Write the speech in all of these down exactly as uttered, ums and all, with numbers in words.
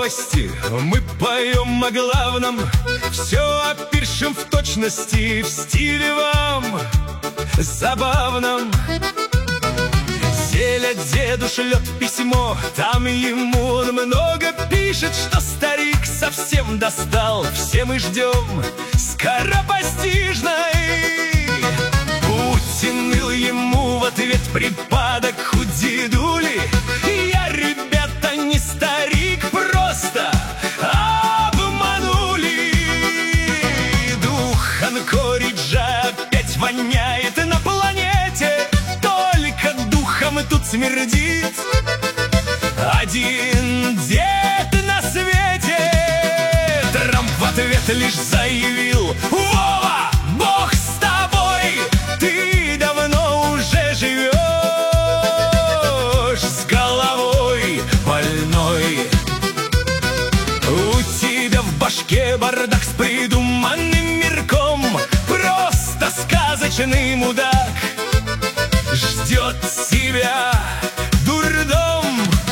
новости мы поем о главном, все опишем в точности, в стиле вам забавном. Зеля деду шлет письмо, там ему он много пишет, что старик совсем достал. Все мы ждем скоропостижной. Путин ныл ему в ответ припадок у дедули. Я, ребята, не старик, просто обманули. Дух Анкориджа опять воняет на планете, только духом тут смердит один дед на свете. Трамп в ответ лишь заявил: Вова, Бог с тобой, ты давно уже живешь с головой больной. У тебя в башке бардак с придуманным мирком, просто сказочный мудак ждет себя дурдом.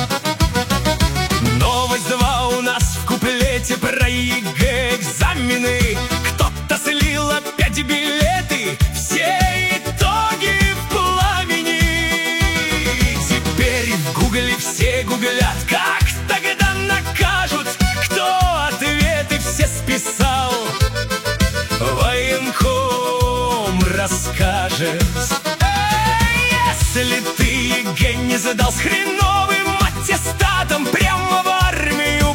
Новость два у нас в куплете про ЕГЭ экзамены. Кто-то слил опять билеты, все итоги в пламени. Теперь в гугле все гуглят, как тогда накажут, кто ответы все списал. Военком расскажет. Если ты ЕГЭ не задал с хреновым аттестатом, прямо в армию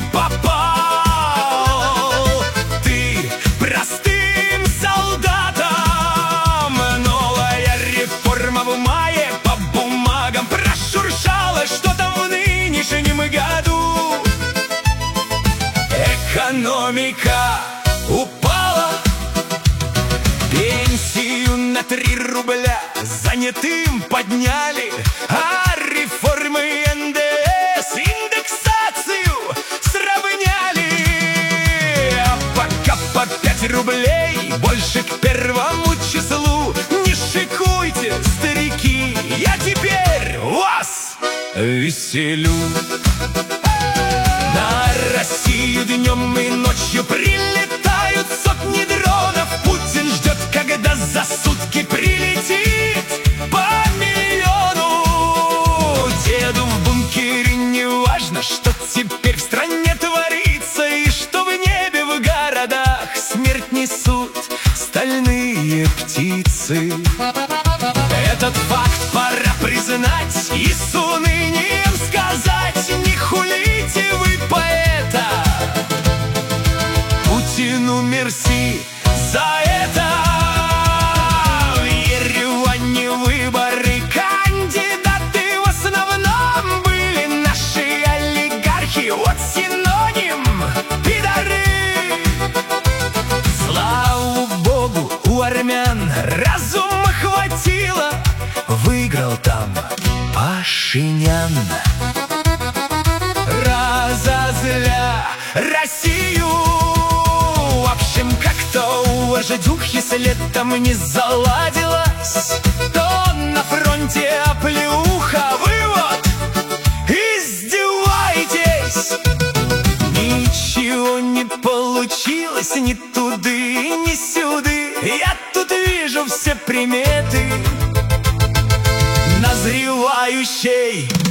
попал ты простым солдатом. Новая реформа в мае по бумагам прошуршала, что там в нынешнем году экономика упала. Пенсию на три рубля занятым подняли, а реформы эн дэ эс индексацию сравняли. А пока по пять рублей больше к первому числу. Не шикуйте, старики, я теперь вас веселю. На Россию днем и ночью прилетают сотни дронов. Путин ждет, когда за сутки прилетит по миллиону. Деду в бункере не важно, что теперь в стране творится, и что в небе в городах смерть несут стальные птицы. Этот факт пора признать и с унынием сказать: не хулите вы поэта, Путину мерси за это. В Ереване выборы, кандидаты в основном были наши олигархи. Вот синоним — пидоры. Слава богу, у армян разума хватило, выиграл там Пашинян. Разозля Россию, в общем, как-то у вождюхи с летом не заладилось. То на фронте оплеуха, вы вот издеваетесь. Ничего не получилось ни туды, ни сюды. Я тут вижу все приметы назревающей